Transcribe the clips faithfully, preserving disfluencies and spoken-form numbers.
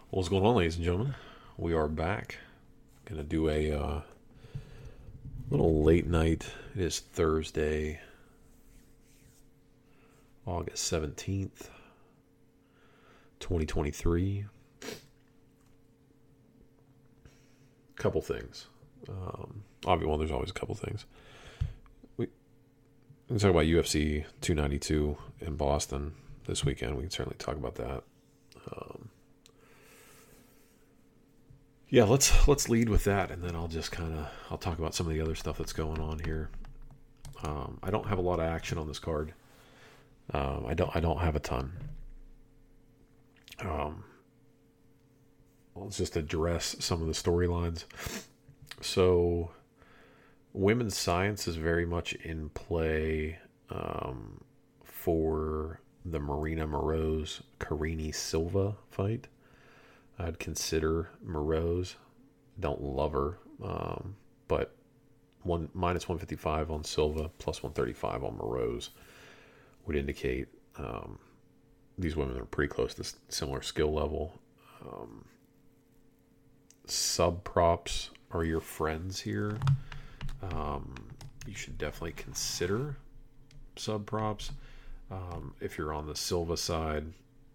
What's going on, ladies and gentlemen? We are back. Gonna do a uh, little late night. It is Thursday, August seventeenth, twenty twenty-three. Couple things. Um, obviously, well, there's always a couple things. We, we can talk about U F C two ninety-two in Boston this weekend. We can certainly talk about that. Um, Yeah, let's let's lead with that, and then I'll just kind of I'll talk about some of the other stuff that's going on here. Um, I don't have a lot of action on this card. Um, I don't I don't have a ton. Um, let's just address some of the storylines. So, women's science is very much in play um, for the Marina Moroz Carini Silva fight. I'd consider Moroz. Don't love her, um, but one minus one fifty five on Silva, plus one thirty five on Moroz would indicate um, these women are pretty close to similar skill level. Um, sub props are your friends here. Um, you should definitely consider sub props um, if you're on the Silva side.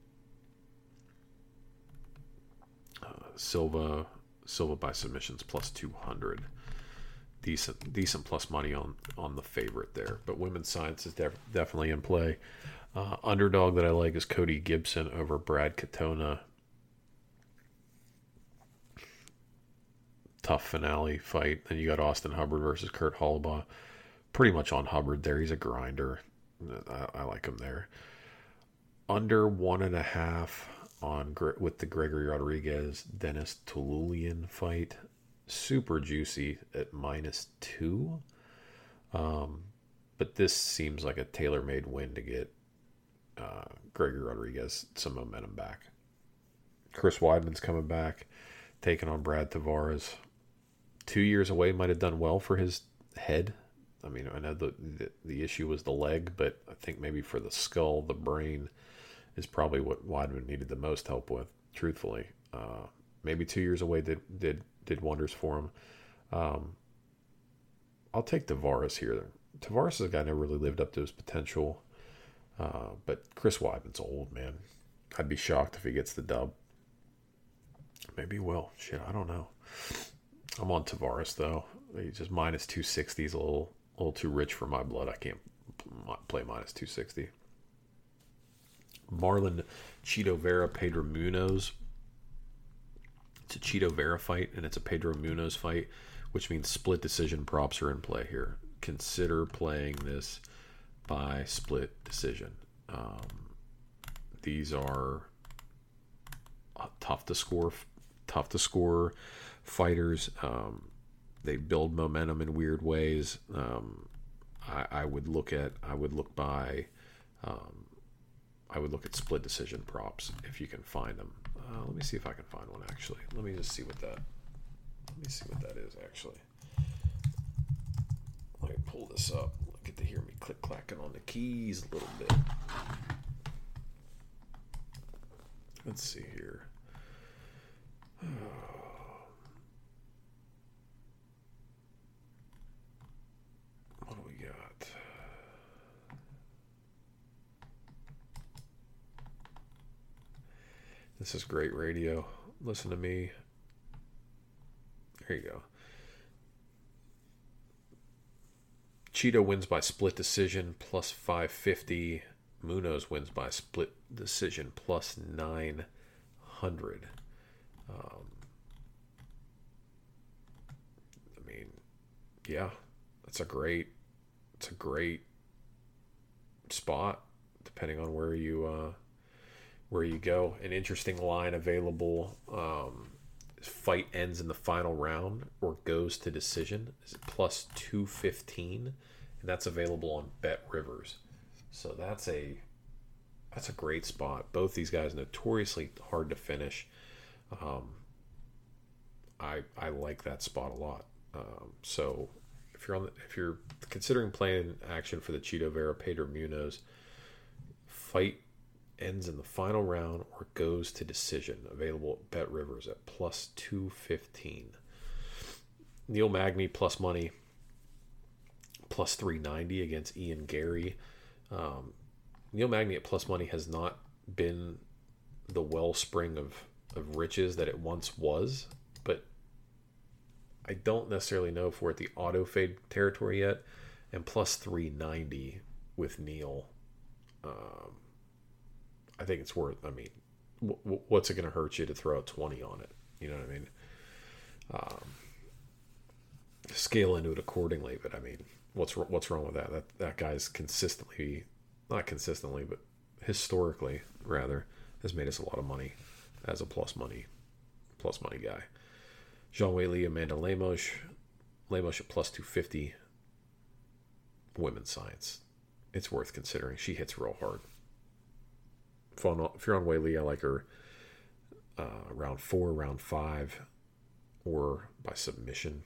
Silva, Silva by submissions plus two hundred. Decent, decent plus money on on the favorite there. But women's science is def- definitely in play. Uh, underdog that I like is Cody Gibson over Brad Katona. Tough finale fight. Then you got Austin Hubbard versus Kurt Holobaugh. Pretty much on Hubbard there. He's a grinder. I, I like him there. Under one and a half on with the Gregory Rodriguez Dennis Tululian fight, super juicy at minus two. Um, but this seems like a tailor-made win to get uh, Gregory Rodriguez some momentum back. Chris Weidman's coming back, taking on Brad Tavares. Two years away might have done well for his head. I mean, I know the, the the issue was the leg, but I think maybe for the skull, the brain is probably what Weidman needed the most help with, truthfully. Uh, maybe two years away did did did wonders for him. Um, I'll take Tavares here. Tavares is a guy who never really lived up to his potential. Uh, but Chris Weidman's old, man. I'd be shocked if he gets the dub. Maybe he will. Shit, I don't know. I'm on Tavares, though. He's just minus two sixty is a little, a little too rich for my blood. I can't play minus two sixty. Marlon Chito Vera, Pedro Munoz. It's a Chito Vera fight, and it's a Pedro Munoz fight, which means split decision props are in play here. Consider playing this by split decision. Um, these are tough to score, tough to score fighters. Um, they build momentum in weird ways. Um, I, I would look at, I would look by. Um, I would look at split decision props if you can find them. Uh, let me see if I can find one, actually. Let me just see what that, let me see what that is, actually. Let me pull this up. Get to hear me click-clacking on the keys a little bit. Let's see here. What do we got? This is great radio. Listen to me. There you go. Cheeto wins by split decision plus five fifty. Munoz wins by split decision plus nine hundred. Um, I mean, yeah, that's a great, it's a great spot depending on where you uh, where you go. An interesting line available. Um, fight ends in the final round or goes to decision is plus two fifteen, and that's available on Bet Rivers. So that's a that's a great spot. Both these guys notoriously hard to finish. Um, I I like that spot a lot. Um, so if you're on the, if you're considering playing action for the Chito Vera Pedro Munoz fight ends in the final round or goes to decision. Available at Bet Rivers at plus two fifteen. Neil Magny plus money, plus three ninety against Ian Gary. Um, Neil Magny at plus money has not been the wellspring of, of riches that it once was, but I don't necessarily know if we're at the auto fade territory yet. And plus three ninety with Neil, um, I think it's worth. I mean, w- what's it going to hurt you to throw a twenty on it? You know what I mean? Um, scale into it accordingly, but I mean, what's what's wrong with that? That that guy's consistently, not consistently, but historically rather, has made us a lot of money as a plus money, plus money guy. Zhang Weili, Amanda Lemos, Lemos at plus two fifty. Women's science, it's worth considering. She hits real hard. If, on, if you're on Weili, I like her uh, round four, round five, or by submission.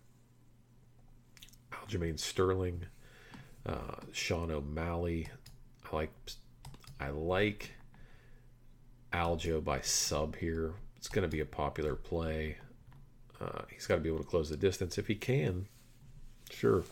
Aljamain Sterling, uh, Sean O'Malley. I like I like Aljo by sub here. It's going to be a popular play. Uh, he's got to be able to close the distance if he can. Sure.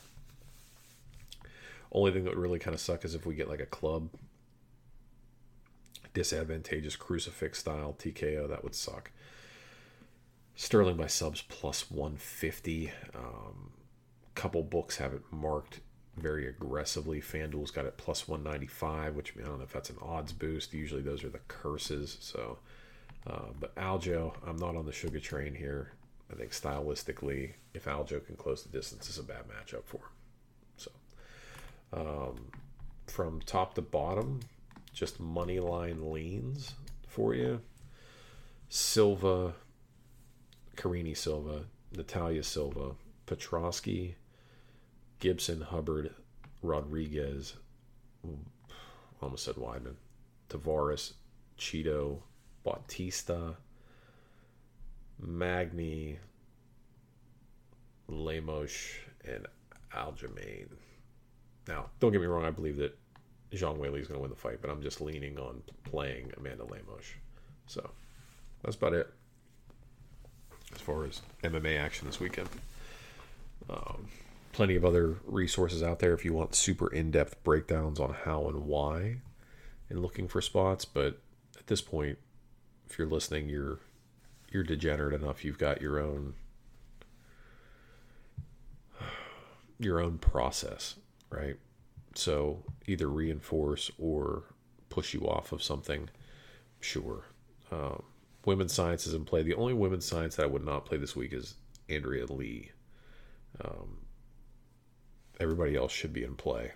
Only thing that would really kind of suck is if we get like a club disadvantageous crucifix style T K O. That would suck. Sterling by subs plus one fifty. Um, couple books have it marked very aggressively. FanDuel's got it plus one ninety-five, which I don't know if that's an odds boost. Usually those are the curses. So, uh, but Aljo, I'm not on the sugar train here. I think stylistically, if Aljo can close the distance, it's a bad matchup for him. So, um, from top to bottom, just money line leans for you. Silva, Carini Silva, Natalia Silva, Petrosky, Gibson, Hubbard, Rodriguez, almost said Weidman, Tavares, Cheeto, Bautista, Magny, Lemos, and Aljamain. Now, don't get me wrong, I believe that Zhang Weili is going to win the fight, but I'm just leaning on playing Amanda Lemos. So, that's about it as far as M M A action this weekend. Um, plenty of other resources out there if you want super in-depth breakdowns on how and why and looking for spots, but at this point, if you're listening, you're you're degenerate enough. You've got your own your own process, right? So either reinforce or push you off of something. Sure. Um, women's science is in play. The only women's science that I would not play this week is Andrea Lee. Um, everybody else should be in play.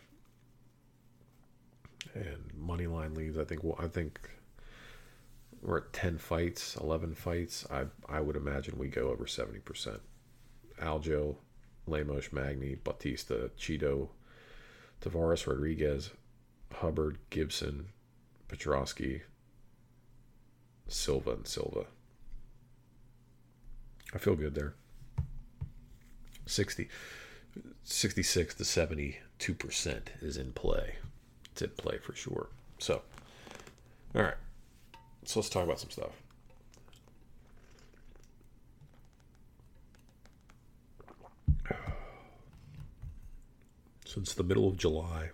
And money line leads. I think. I think we're at ten fights, eleven fights. I I would imagine we go over seventy percent. Aljo, Lemos, Magny, Bautista, Cheeto, Tavares, Rodriguez, Hubbard, Gibson, Petrosky, Silva, and Silva. I feel good there. sixty, sixty-six to seventy-two percent is in play. It's in play for sure. So, all right. So let's talk about some stuff. Since the middle of July,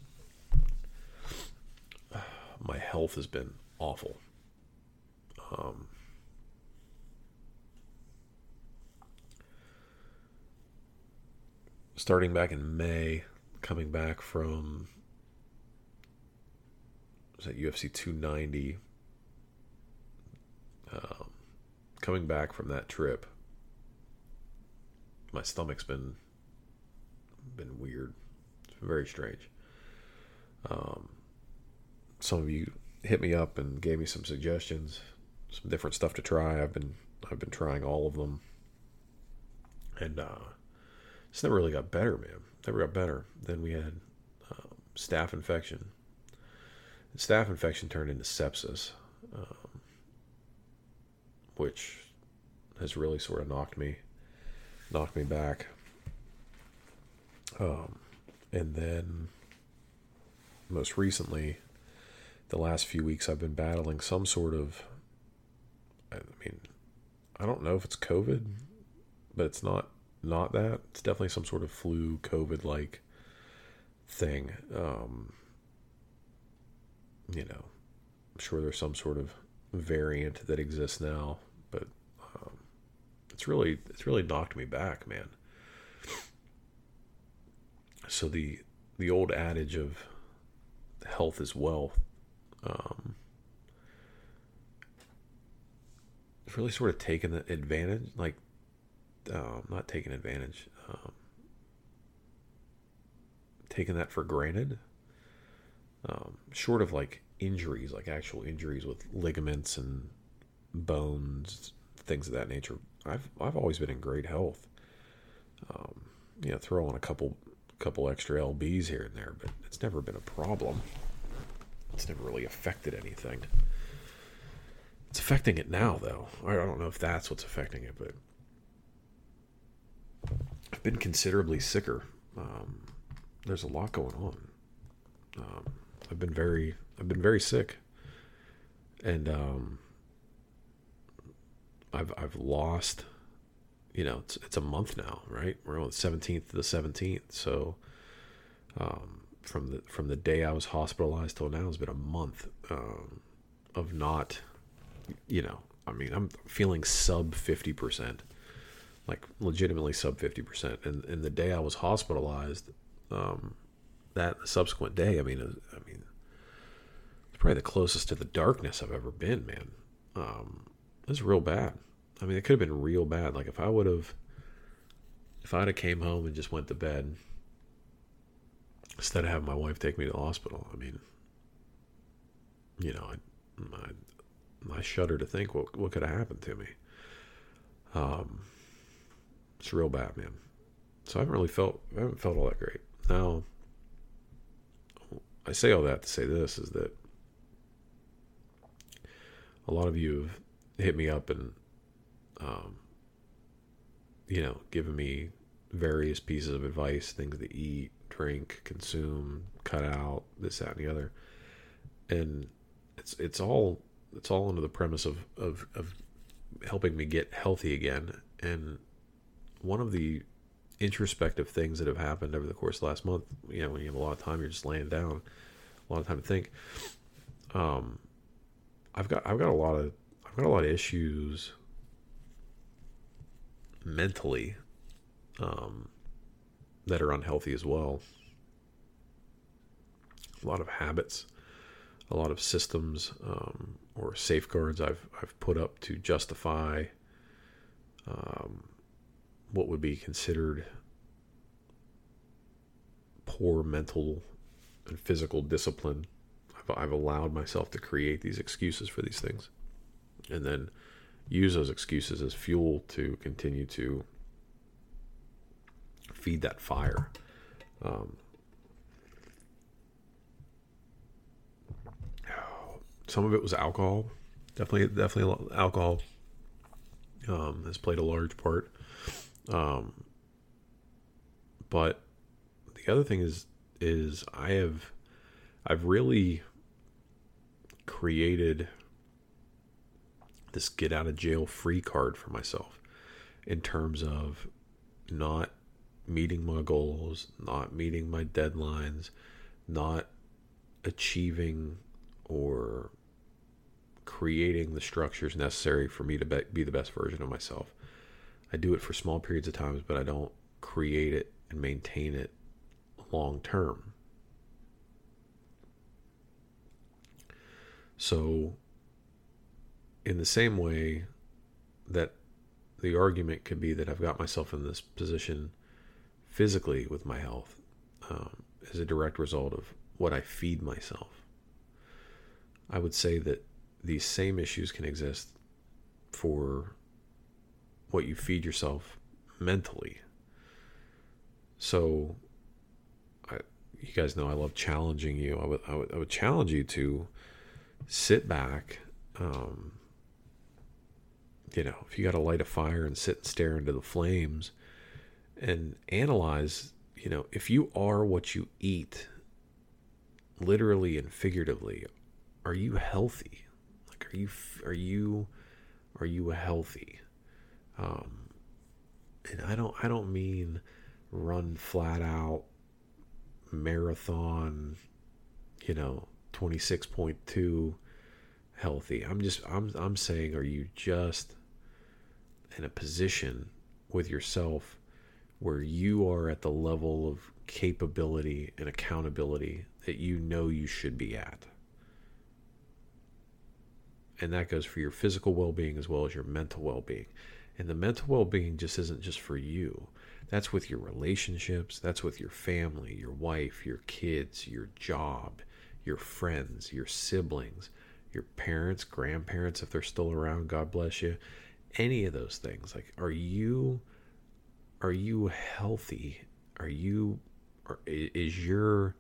my health has been awful. Um, starting back in May, coming back from was that U F C two ninety, um, coming back from that trip, my stomach's been been weird. It's been very strange. Um, some of you hit me up and gave me some suggestions, some different stuff to try. I've been I've been trying all of them, and uh, it's never really got better, man. Never got better. Then we had um, staph infection. The staph infection turned into sepsis, um, which has really sort of knocked me knocked me back. Um, and then most recently the last few weeks I've been battling some sort of, I mean, I don't know if it's COVID, but it's not not that. It's definitely some sort of flu, COVID-like thing. Um, you know, I'm sure there's some sort of variant that exists now, but um, it's really it's really knocked me back, man. So the the old adage of health is wealth, um, it's really sort of taken advantage, like um, not taking advantage, um, taking that for granted. Um, short of like injuries, like actual injuries with ligaments and bones, things of that nature, I've I've always been in great health. Um, you know, throw on a couple couple extra L Bs here and there, but it's never been a problem. It's never really affected anything. It's affecting it now, though. I don't know if that's what's affecting it, but I've been considerably sicker. Um, there's a lot going on. Um, I've been very, I've been very sick, and um, I've I've lost. You know, it's it's a month now, right? We're on the seventeenth to the seventeenth, so um, from the from the day I was hospitalized till now has been a month um, of not, you know, I mean, I'm feeling sub fifty percent, like legitimately sub fifty percent, and and the day I was hospitalized, um, that subsequent day, I mean, I mean, it's probably the closest to the darkness I've ever been, man. Um, it was real bad. I mean, it could have been real bad. Like if I would have, if I'd have came home and just went to bed instead of having my wife take me to the hospital, I mean, you know, I, I, I shudder to think what what could have happened to me. Um, it's real bad, man. So I haven't really felt, I haven't felt all that great. Now, I say all that to say this is that a lot of you have hit me up and Um, you know, giving me various pieces of advice, things to eat, drink, consume, cut out, this, that, and the other. And it's it's all it's all under the premise of, of, of helping me get healthy again. And one of the introspective things that have happened over the course of the last month, you know, when you have a lot of time, you're just laying down, a lot of time to think. Um, I've got I've got a lot of I've got a lot of issues mentally um, that are unhealthy as well. A lot of habits, a lot of systems um, or safeguards I've I've put up to justify um, what would be considered poor mental and physical discipline. I've, I've allowed myself to create these excuses for these things, and then use those excuses as fuel to continue to feed that fire. Um, some of it was alcohol. Definitely, definitely alcohol um, has played a large part. Um, but the other thing is, is I have, I've really created this get out of jail free card for myself in terms of not meeting my goals, not meeting my deadlines, not achieving or creating the structures necessary for me to be the best version of myself. I do it for small periods of times, but I don't create it and maintain it long term. So in the same way that the argument could be that I've got myself in this position physically with my health um, as a direct result of what I feed myself, I would say that these same issues can exist for what you feed yourself mentally. So, I, you guys know I love challenging you. I would, I would, I would challenge you to sit back. Um, you know, if you got to light a fire and sit and stare into the flames and analyze, you know, if you are what you eat, literally and figuratively, are you healthy? Like, are you, are you, are you healthy? Um, and I don't, I don't mean run flat out marathon, you know, twenty-six point two healthy. I'm just, I'm, I'm saying, are you just in a position with yourself where you are at the level of capability and accountability that you know you should be at? And that goes for your physical well-being as well as your mental well-being. And the mental well-being just isn't just for you. That's with your relationships. That's with your family, your wife, your kids, your job, your friends, your siblings, your parents, grandparents, if they're still around, God bless you. Any of those things. Like, are you, are you healthy? Are you, or is your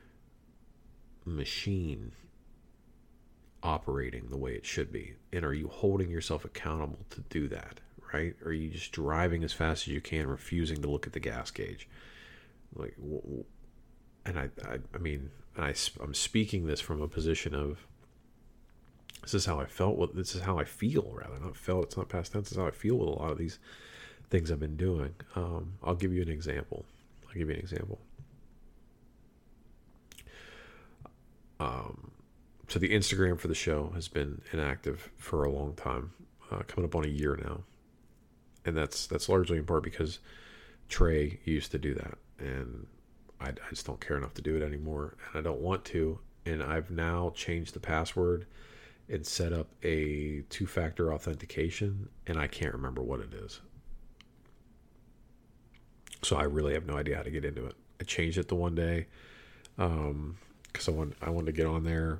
machine operating the way it should be? And are you holding yourself accountable to do that? Right? Or are you just driving as fast as you can, refusing to look at the gas gauge? Like, and I, I, I mean, I, I'm speaking this from a position of, this is how I felt with, this is how I feel, rather, not felt, it's not past tense, this is how I feel with a lot of these things I've been doing. Um, I'll give you an example. I'll give you an example. Um, so the Instagram for the show has been inactive for a long time, uh, coming up on a year now. And that's that's largely in part because Trey used to do that, and I, I just don't care enough to do it anymore, and I don't want to. And I've now changed the password and set up a two-factor authentication, and I can't remember what it is. So I really have no idea how to get into it. I changed it the one day um, because I want I wanted to get on there.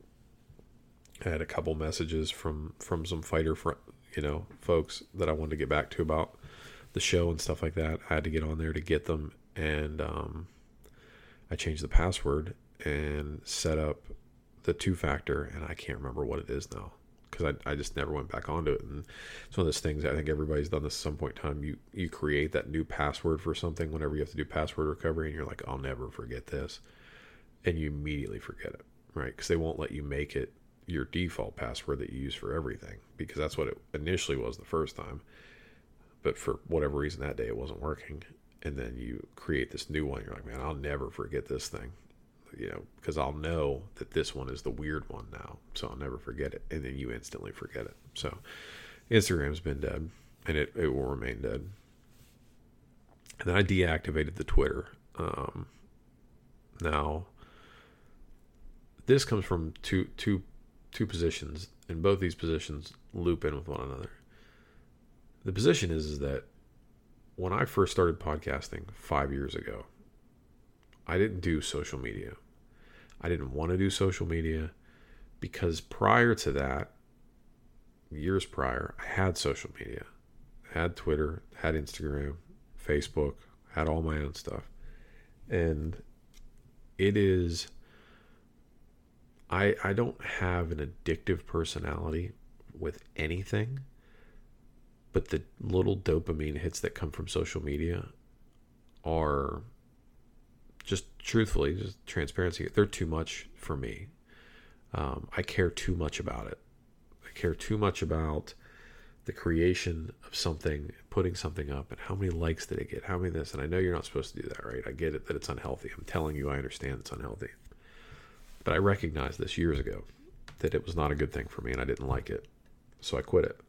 I had a couple messages from from some fighter fr- you know, folks that I wanted to get back to about the show and stuff like that. I had to get on there to get them, and um, I changed the password and set up the two-factor, and I can't remember what it is now because I, I just never went back onto it. And it's one of those things, I think everybody's done this at some point in time. You, you create that new password for something whenever you have to do password recovery, and you're like, I'll never forget this. And you immediately forget it, right? Because they won't let you make it your default password that you use for everything, because that's what it initially was the first time, but for whatever reason that day it wasn't working. And then you create this new one, you're like, man, I'll never forget this thing, you know, because I'll know that this one is the weird one now, so I'll never forget it. And then you instantly forget it. So Instagram's been dead, and it, it will remain dead. And then I deactivated the Twitter. Um, now this comes from two two two positions, and both these positions loop in with one another. The position is, is that when I first started podcasting five years ago, I didn't do social media. I didn't want to do social media because prior to that, years prior, I had social media. I had Twitter, had Instagram, Facebook, had all my own stuff. And it is... I, I don't have an addictive personality with anything, but the little dopamine hits that come from social media are just, truthfully, just transparency, they're too much for me. Um, I care too much about it. I care too much about the creation of something, putting something up, and how many likes did it get, how many this, and I know you're not supposed to do that, right? I get it that it's unhealthy. I'm telling you, I understand it's unhealthy. But I recognized this years ago, that it was not a good thing for me, and I didn't like it. So I quit it.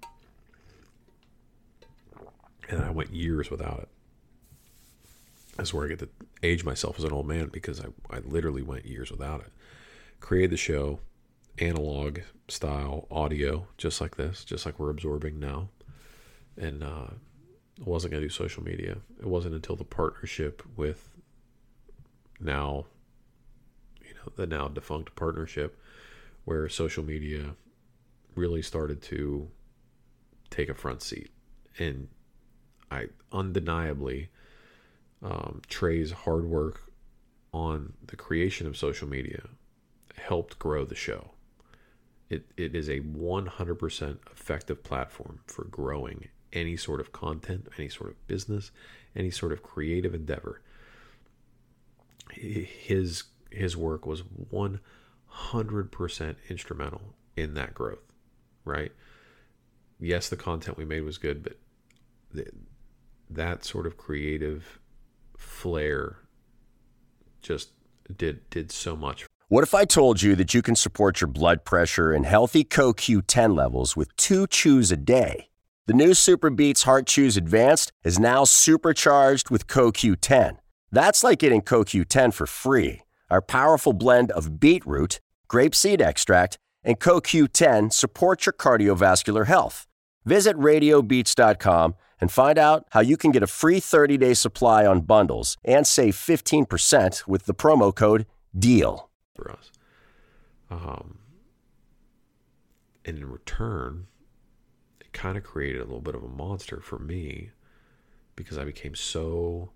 And I went years without it. That's where I get to age myself as an old man, because I, I literally went years without it. Created the show, analog style audio, just like this, just like we're absorbing now. And uh, I wasn't going to do social media. It wasn't until the partnership with now... the now defunct partnership, where social media really started to take a front seat. And I undeniably, um, Trey's hard work on the creation of social media helped grow the show. It It is a one hundred percent effective platform for growing any sort of content, any sort of business, any sort of creative endeavor. His His work was one one hundred percent instrumental in that growth, right? Yes, the content we made was good, but the, that sort of creative flair just did did so much. What if I told you that you can support your blood pressure and healthy C O Q ten levels with two chews a day? The new Super Beats Heart Chews Advanced is now supercharged with C O Q ten. That's like getting C O Q ten for free. Our powerful blend of beetroot, grapeseed extract, and C O Q ten supports your cardiovascular health. Visit radio beats dot com and find out how you can get a free thirty-day supply on bundles and save fifteen percent with the promo code DEAL. For us. Um, and in return, it kind of created a little bit of a monster for me because I became so,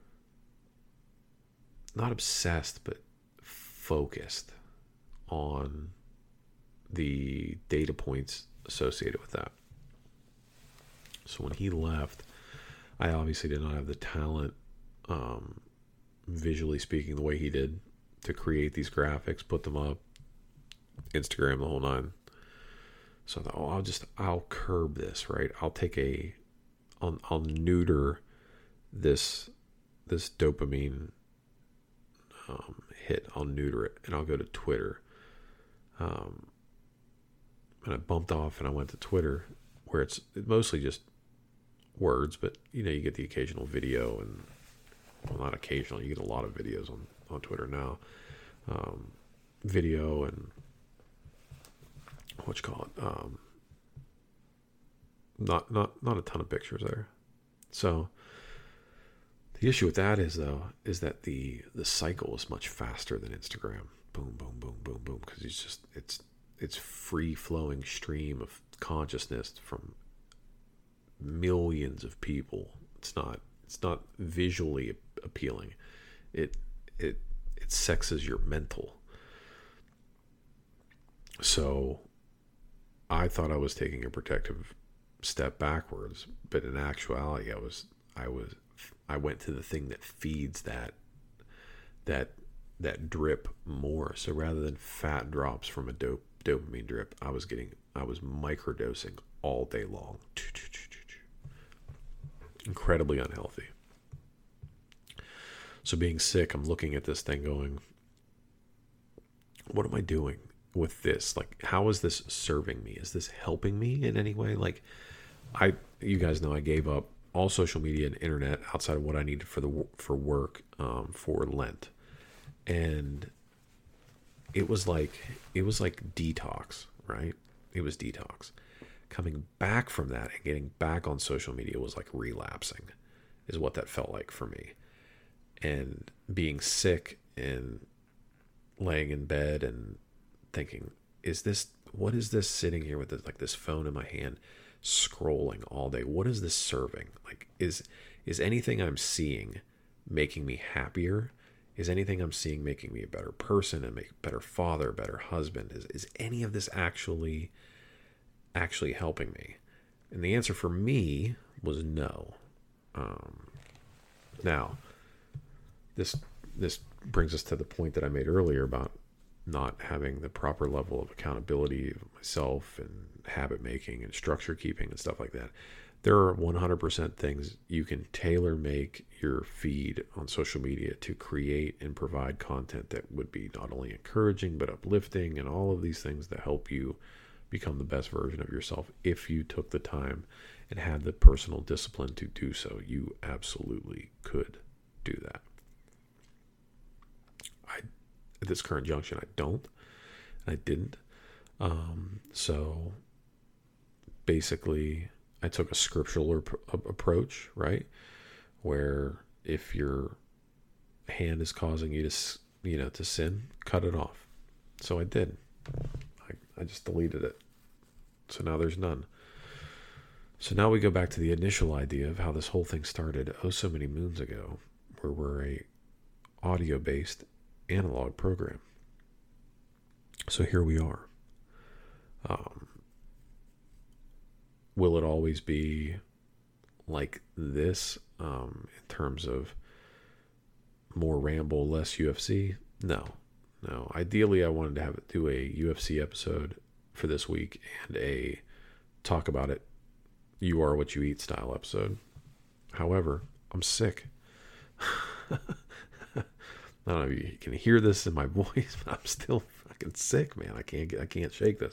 not obsessed, but focused on the data points associated with that. So when he left, I obviously did not have the talent, um, visually speaking, the way he did, to create these graphics, put them up, Instagram, the whole nine. So I thought, oh, I'll just, I'll curb this, right? I'll take a, I'll, I'll neuter this, this dopamine um, hit. I'll neuter it, and I'll go to Twitter. Um, and I bumped off, and I went to Twitter, where it's mostly just words, but you know, you get the occasional video, and well, not occasional, you get a lot of videos on, on Twitter now. Um, video and what you call it? Um, not not not a ton of pictures there. So the issue with that is though is that the the cycle is much faster than Instagram. Boom, boom, boom, boom, boom, because it's just it's it's free flowing stream of consciousness from millions of people. It's not it's not visually appealing. It it it sexes your mental. So I thought I was taking a protective step backwards, but in actuality I was I was I went to the thing that feeds that that that drip more. So rather than fat drops from a dope dopamine drip, I was getting I was microdosing all day long. Incredibly unhealthy. So being sick, I'm looking at this thing going, what am I doing with this? Like, how is this serving me? Is this helping me in any way? Like, I, you guys know I gave up all social media and internet outside of what I needed for the for work um, for Lent, and it was like it was like detox, right? It was detox. Coming back from that and getting back on social media was like relapsing, is what that felt like for me. And being sick and laying in bed and thinking, is this, what is this sitting here with this, like this phone in my hand, scrolling all day? What is this serving? Like, is, is anything I'm seeing making me happier? Is anything I'm seeing making me a better person and make better father, better husband? Is, is any of this actually, actually helping me? And the answer for me was no. Um, now, This this brings us to the point that I made earlier about not having the proper level of accountability of myself and habit making and structure keeping and stuff like that. There are one hundred percent things you can tailor make your feed on social media to create and provide content that would be not only encouraging but uplifting and all of these things that help you become the best version of yourself. If you took the time and had the personal discipline to do so, you absolutely could do that. I, at this current junction, I don't. I didn't. Um, so basically, I took a scriptural ap- approach, right? Where if your hand is causing you to, you know, to sin, cut it off. So I did. I, I just deleted it. So now there's none. So now we go back to the initial idea of how this whole thing started oh so many moons ago, where we're a audio-based analog program. So here we are. Um, will it always be like this um, in terms of more ramble, less U F C? No, no. Ideally, I wanted to have it do a U F C episode for this week and a talk about it, you are what you eat style episode. However, I'm sick. I don't know if you can hear this in my voice, but I'm still fucking sick, man. I can't get, I can't shake this.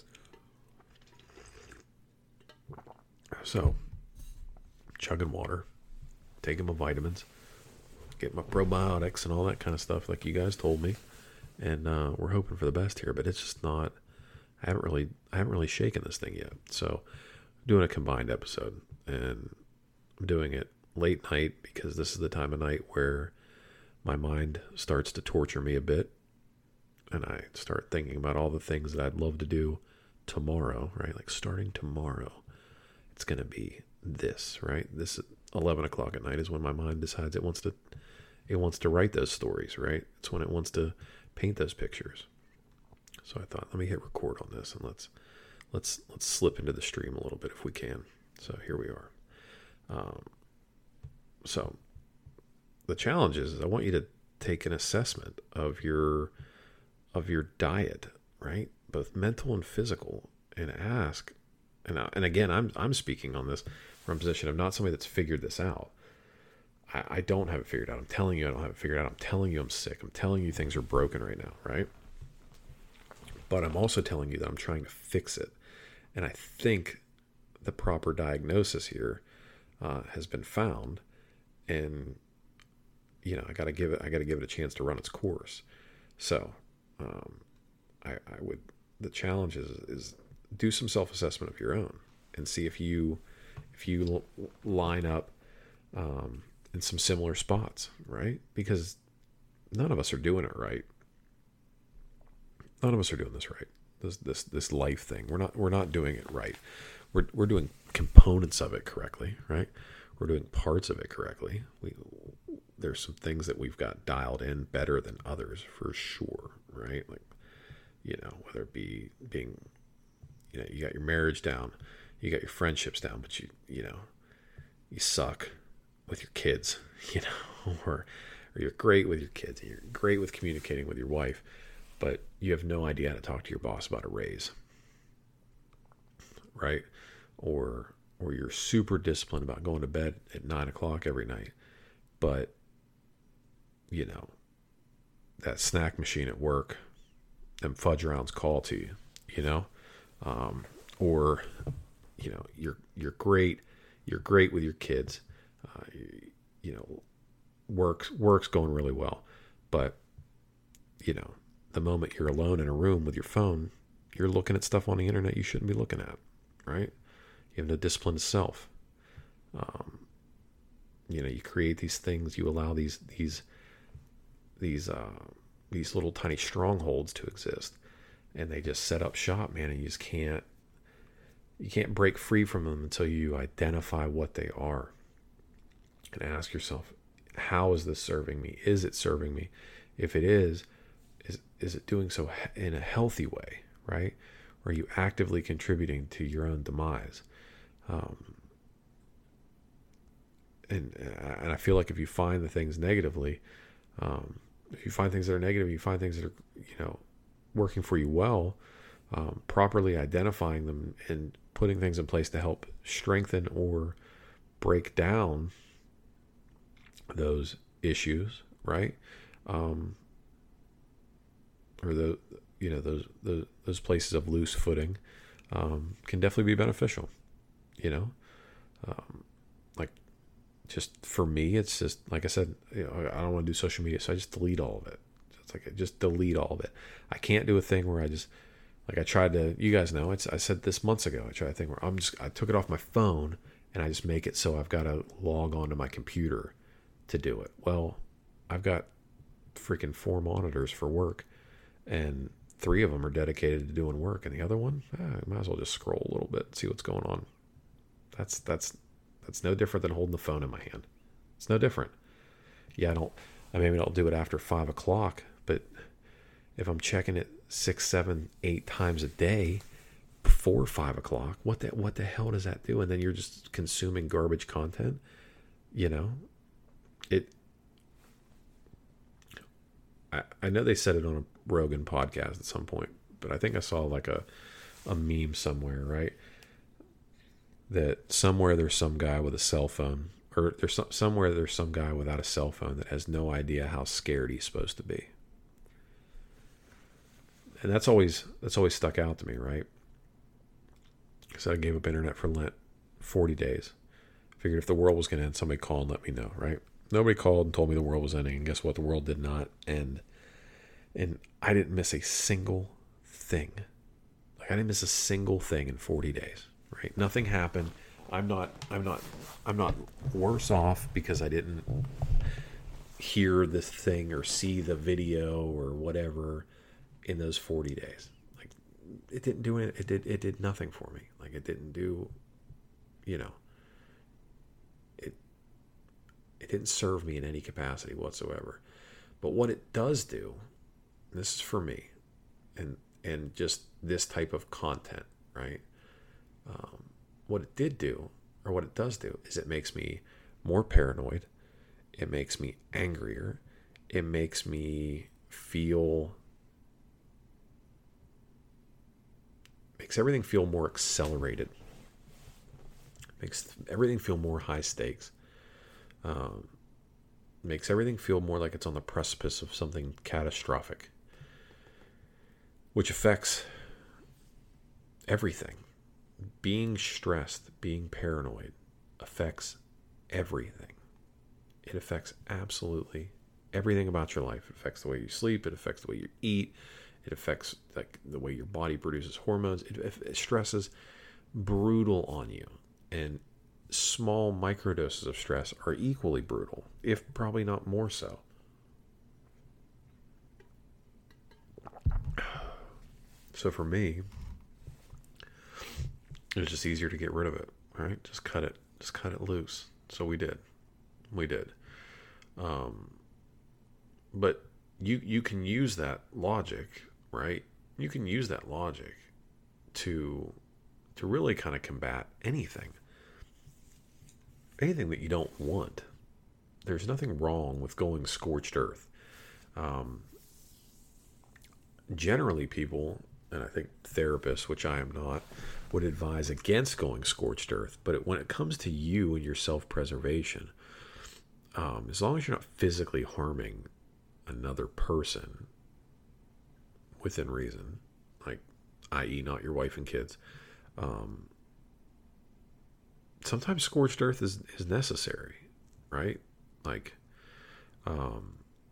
So, chugging water, taking my vitamins, getting my probiotics and all that kind of stuff, like you guys told me, and uh, we're hoping for the best here. But it's just not. I haven't really, I haven't really shaken this thing yet. So, I'm doing a combined episode, and I'm doing it late night because this is the time of night where my mind starts to torture me a bit, and I start thinking about all the things that I'd love to do tomorrow, right? Like starting tomorrow, it's going to be this, right? This eleven o'clock at night is when my mind decides it wants to, it wants to write those stories, right? It's when it wants to paint those pictures. So I thought, let me hit record on this and let's, let's, let's slip into the stream a little bit if we can. So here we are. Um, so the challenge is, is I want you to take an assessment of your, of your diet, right? Both mental and physical, and ask, and, and again, I'm, I'm speaking on this from a position of not somebody that's figured this out. I, I don't have it figured out. I'm telling you, I don't have it figured out. I'm telling you, I'm sick. I'm telling you things are broken right now, right? But I'm also telling you that I'm trying to fix it. And I think the proper diagnosis here uh, has been found, and you know, I got to give it, I got to give it a chance to run its course. So, um, I, I would, the challenge is, is do some self-assessment of your own and see if you, if you l- line up, um, in some similar spots, right? Because none of us are doing it right. None of us are doing this right. This, this, this life thing. We're not, we're not doing it right. We're, we're doing components of it correctly, right? We're doing parts of it correctly. We, there's some things that we've got dialed in better than others for sure, right? Like, you know, whether it be being, you know, you got your marriage down, you got your friendships down, but you, you know, you suck with your kids, you know, or, or you're great with your kids, and you're great with communicating with your wife, but you have no idea how to talk to your boss about a raise, right? Or, or you're super disciplined about going to bed at nine o'clock every night, but you know, that snack machine at work, them fudge rounds call to you, you know, um, or, you know, you're, you're great. You're great with your kids. Uh, you, you know, work's, work's going really well, but you know, the moment you're alone in a room with your phone, you're looking at stuff on the internet you shouldn't be looking at, right? You have no discipline to self. Um, you know, you create these things, you allow these, these, these, uh, these little tiny strongholds to exist, and they just set up shop, man. And you just can't, you can't break free from them until you identify what they are and ask yourself, how is this serving me? Is it serving me? If it is, is, is it doing so in a healthy way, right? Or are you actively contributing to your own demise? Um, and, and I feel like if you find the things negatively, um, if you find things that are negative, you find things that are, you know, working for you well, um, properly identifying them and putting things in place to help strengthen or break down those issues, right? Um, or the, you know, those, those, those places of loose footing, um, can definitely be beneficial, you know, um, like, just for me, it's just, like I said, you know, I don't want to do social media, so I just delete all of it. It's like, I just delete all of it. I can't do a thing where I just, like I tried to, you guys know, it's, I said this months ago, I tried a thing where I'm just, I took it off my phone and I just make it so I've got to log on to my computer to do it. Well, I've got freaking four monitors for work, and three of them are dedicated to doing work, and the other one, eh, I might as well just scroll a little bit and see what's going on. That's, that's, That's no different than holding the phone in my hand. It's no different. Yeah, I don't, I maybe I'll do it after five o'clock, but if I'm checking it six, seven, eight times a day before five o'clock, what the, what the hell does that do? And then you're just consuming garbage content, you know, it, I, I know they said it on a Rogan podcast at some point, but I think I saw like a, a meme somewhere, right? That somewhere there's some guy with a cell phone, or there's some, somewhere there's some guy without a cell phone that has no idea how scared he's supposed to be. And that's always that's always stuck out to me, right? Because I gave up internet for Lent, forty days. Figured if the world was going to end, somebody call and let me know, right? Nobody called and told me the world was ending, and guess what? The world did not end. And I didn't miss a single thing. Like I didn't miss a single thing in forty days, right? Nothing happened. I'm not I'm not I'm not worse off because I didn't hear this thing or see the video or whatever in those forty days. Like it didn't do it it did it did nothing for me. Like it didn't do, you know, it it didn't serve me in any capacity whatsoever. But what it does do, and this is for me, and and just this type of content, right? Um, what it did do, or what it does do, is it makes me more paranoid. It makes me angrier. It makes me feel, makes everything feel more accelerated. Makes everything feel more high stakes. Um, makes everything feel more like it's on the precipice of something catastrophic, which affects everything. Being stressed, being paranoid affects everything. It affects absolutely everything about your life. It affects the way you sleep. It affects the way you eat. It affects like the way your body produces hormones. It, it stresses brutal on you. And small microdoses of stress are equally brutal, if probably not more so. So for me, it was just easier to get rid of it, right? Just cut it. Just cut it loose. So we did. We did. Um, but you you can use that logic, right? You can use that logic to to really kind of combat anything. Anything that you don't want. There's nothing wrong with going scorched earth. Um, generally, people, and I think therapists, which I am not, would advise against going scorched earth. But it, when it comes to you and your self-preservation, um, as long as you're not physically harming another person within reason, like, that is not your wife and kids, um, sometimes scorched earth is, is necessary, right? Like, um,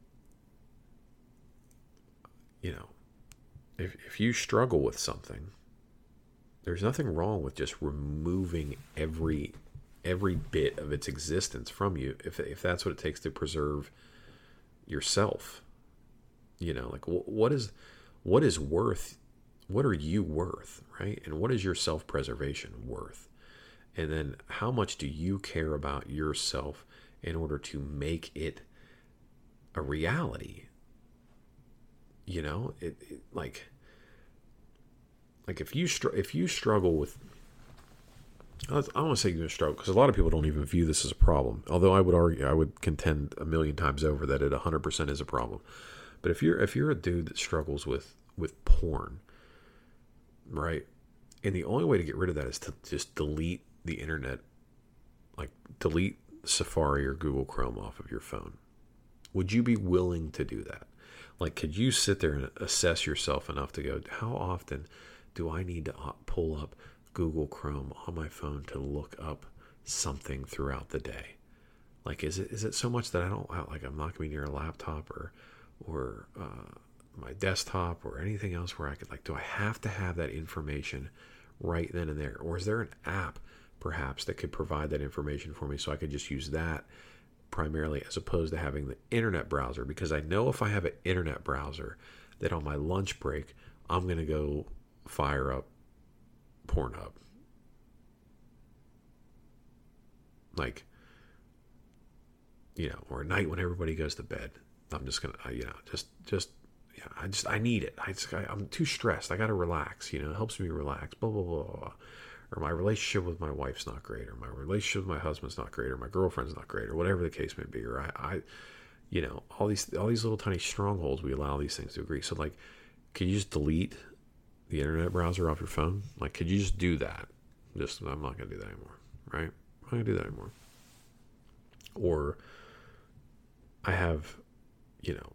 you know, if if you struggle with something, there's nothing wrong with just removing every every bit of its existence from you, if if that's what it takes to preserve yourself. You know, like what is what is worth? What are you worth, right? And what is your self-preservation worth? And then how much do you care about yourself in order to make it a reality? You know, it, it like, like if you str- if you struggle with, I don't want to say you struggle because a lot of people don't even view this as a problem. Although I would argue, I would contend a million times over that it one hundred percent is a problem. But if you're if you're a dude that struggles with with porn, right? And the only way to get rid of that is to just delete the internet, like delete Safari or Google Chrome off of your phone. Would you be willing to do that? Like, could you sit there and assess yourself enough to go, how often do I need to pull up Google Chrome on my phone to look up something throughout the day? Like, is it is it so much that I don't, like, I'm not going to be near a laptop or, or uh, my desktop or anything else where I could, like, do I have to have that information right then and there? Or is there an app perhaps that could provide that information for me so I could just use that primarily as opposed to having the internet browser? Because I know if I have an internet browser that on my lunch break I'm going to go fire up Pornhub. Like, you know, or at night when everybody goes to bed, I'm just going to, you know, just, just, yeah, I just, I need it. I just, I, I'm too stressed. I got to relax, you know, it helps me relax, blah, blah, blah, blah. Or my relationship with my wife's not great, or my relationship with my husband's not great, or my girlfriend's not great, or whatever the case may be, or I, I You know, all these all these little tiny strongholds we allow these things to agree. So like, could you just delete the internet browser off your phone? Like, could you just do that? Just, I'm not going to do that anymore, right? I'm not going to do that anymore. Or I have, you know,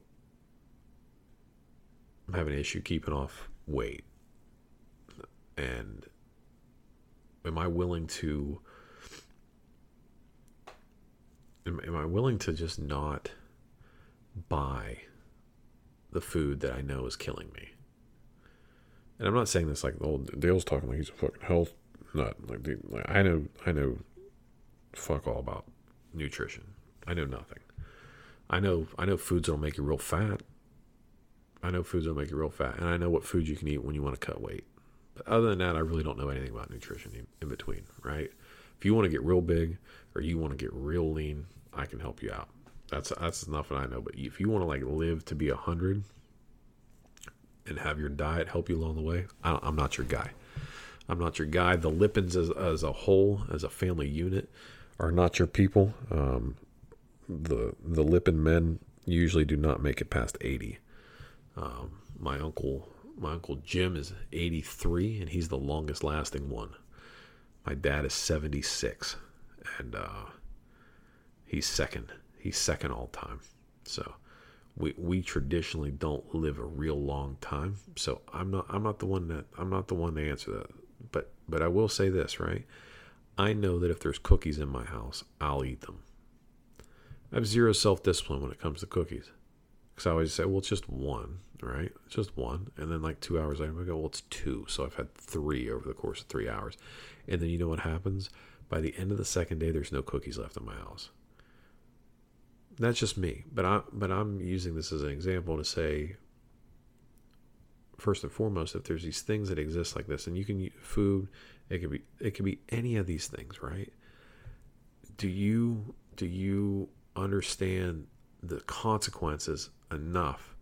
I'm having an issue keeping off weight. And am I willing to, am, am I willing to just not buy the food that I know is killing me? And I'm not saying this like, oh, Dale's talking like he's a fucking health nut. Like, dude, like I know, I know, fuck all about nutrition. I know nothing. I know, I know foods that'll make you real fat. I know foods that'll make you real fat, and I know what foods you can eat when you want to cut weight. But other than that, I really don't know anything about nutrition in, in between, right? If you want to get real big or you want to get real lean, I can help you out. That's that's enough that I know. But if you want to like live to be a hundred and have your diet help you along the way, I don't, I'm not your guy. I'm not your guy. The Lippens as, as a whole, as a family unit, are not your people. Um, the the Lippin men usually do not make it past eighty. Um, my uncle, my uncle Jim is eighty-three, and he's the longest lasting one. My dad is seventy-six, and uh, he's second. He's second all time. So we we traditionally don't live a real long time. So I'm not I'm not the one that I'm not the one to answer that. But but I will say this, right? I know that if there's cookies in my house, I'll eat them. I have zero self-discipline when it comes to cookies. Because I always say, well, it's just one, right? It's just one. And then like two hours later, I go, well, it's two. So I've had three over the course of three hours. And then you know what happens? By the end of the second day, there's no cookies left in my house. That's just me. But, I, but I'm using this as an example to say, first and foremost, if there's these things that exist like this, and you can eat food, it could be it could be any of these things, right? Do you do you understand the consequences enough,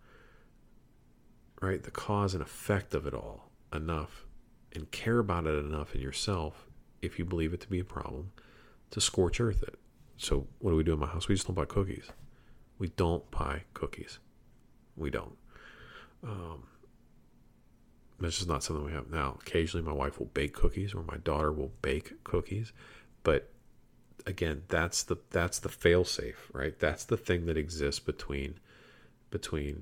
right? The cause and effect of it all enough, and care about it enough in yourself, if you believe it to be a problem, to scorch earth it. So what do we do in my house? We just don't buy cookies. We don't buy cookies. We don't. Um, That's just not something we have now. Occasionally my wife will bake cookies, or my daughter will bake cookies. But again, that's the that's the fail safe, right? That's the thing that exists between between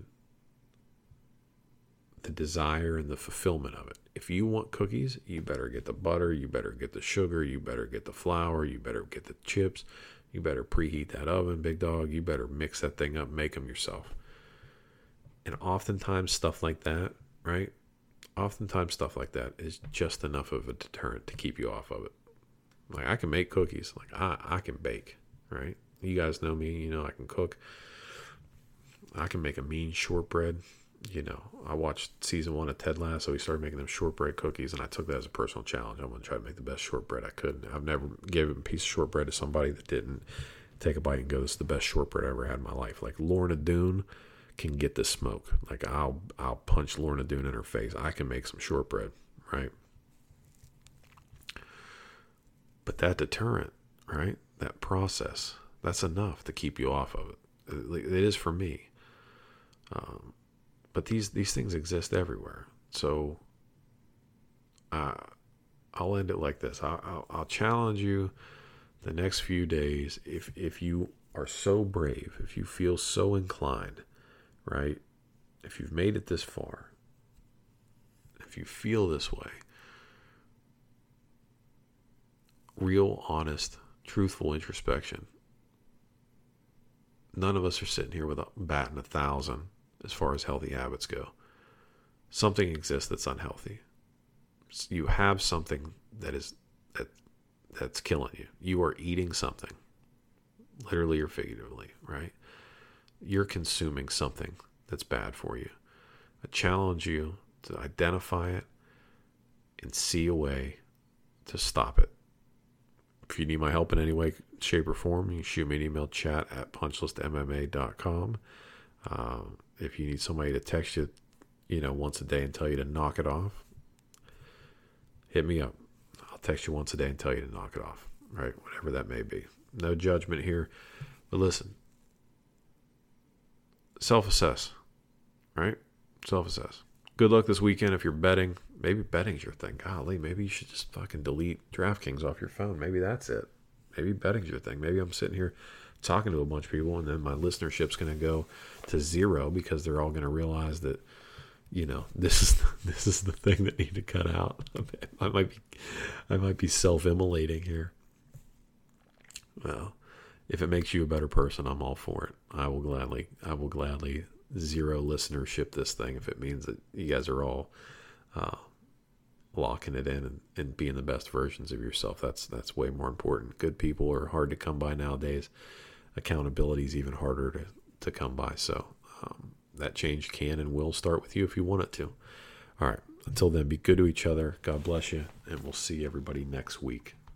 the desire and the fulfillment of it. If you want cookies, you better get the butter, you better get the sugar, you better get the flour, you better get the chips, you better preheat that oven, big dog, you better mix that thing up, make them yourself. And oftentimes stuff like that, right? Oftentimes stuff like that is just enough of a deterrent to keep you off of it. Like, I can make cookies. Like, I, I can bake, right? You guys know me. You know I can cook. I can make a mean shortbread. You know, I watched season one of Ted Lasso. He started making them shortbread cookies, and I took that as a personal challenge. I'm going to try to make the best shortbread I could. I've never given a piece of shortbread to somebody that didn't take a bite and go, this is the best shortbread I ever had in my life. Like, Lorna Doone can get the smoke. Like, I'll I'll punch Lorna Doone in her face. I can make some shortbread, right? But that deterrent, right? That process, that's enough to keep you off of it. It is for me. Um, but these these things exist everywhere. So uh, I'll end it like this. I'll, I'll, I'll challenge you the next few days. If if you are so brave, if you feel so inclined, right? If you've made it this far, if you feel this way, real, honest, truthful introspection. None of us are sitting here with a bat and a thousand as far as healthy habits go. Something exists that's unhealthy. You have something that is that that's killing you. You are eating something, literally or figuratively, right? You're consuming something that's bad for you. I challenge you to identify it and see a way to stop it. If you need my help in any way, shape, or form, you can shoot me an email, chat at punchlist m m a dot com. Um, if you need somebody to text you, you know, once a day and tell you to knock it off, hit me up. I'll text you once a day and tell you to knock it off, right? Whatever that may be. No judgment here. But listen, self-assess, right? Self-assess. Good luck this weekend if you're betting. Maybe betting's your thing. Golly, maybe you should just fucking delete DraftKings off your phone. Maybe that's it. Maybe betting's your thing. Maybe I'm sitting here talking to a bunch of people, and then my listenership's going to go to zero because they're all going to realize that, you know, this is this is the thing that need to cut out. I might be, I might be self-immolating here. Well, if it makes you a better person, I'm all for it. I will gladly, I will gladly zero listenership this thing if it means that you guys are all uh, locking it in and, and being the best versions of yourself. That's that's way more important. Good people are hard to come by nowadays. Accountability is even harder to, to come by. So um, that change can and will start with you if you want it to. All right. Until then, be good to each other. God bless you. And we'll see everybody next week.